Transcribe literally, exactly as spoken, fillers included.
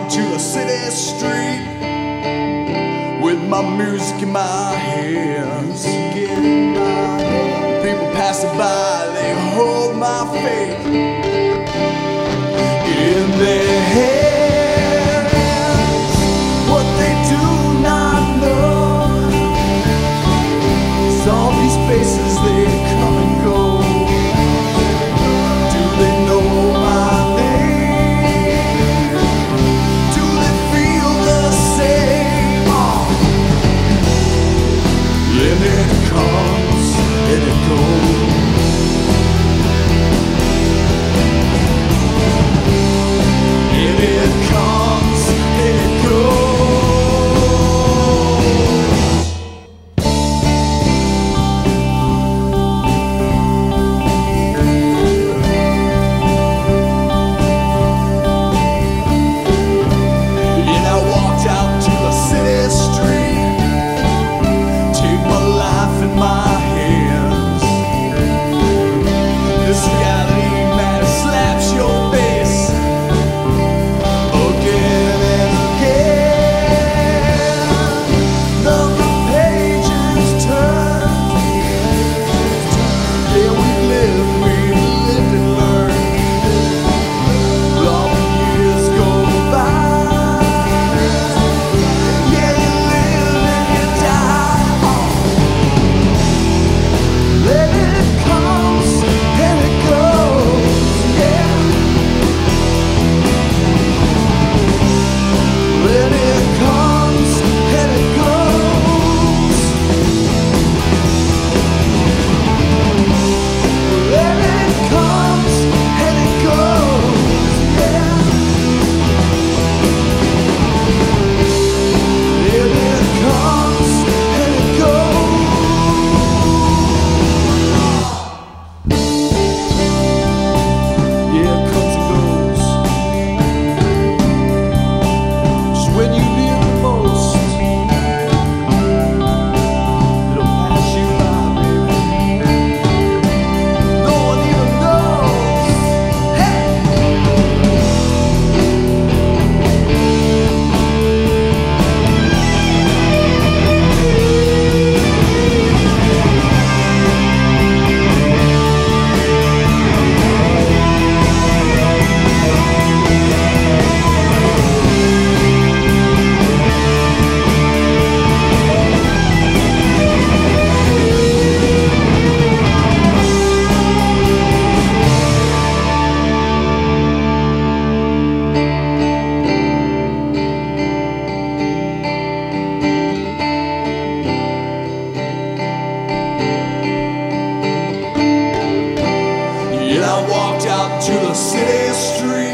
out to the city street with my music in my hands. People passing by, they hold my faith in their hands. What they do not know is all these faces, they come and go. Do they know my name? Do they feel the same? Oh. And it comes and it goes. And it comes and it goes. And I walked out to the city street, take my life in my hands. This reality, man, it slaps your face again and again. Number pages turn. Yeah, we live, we lived and learned. Long years go by. Yeah, you live and you die. Then it comes and it goes. Yeah. Then it comes and it goes. Then it comes and it goes. Yeah. Then it comes and it goes. Yeah, it comes and goes. Just when you need it the most, it'll pass you by, baby. No one even knows. Hey! And I walked out to the city street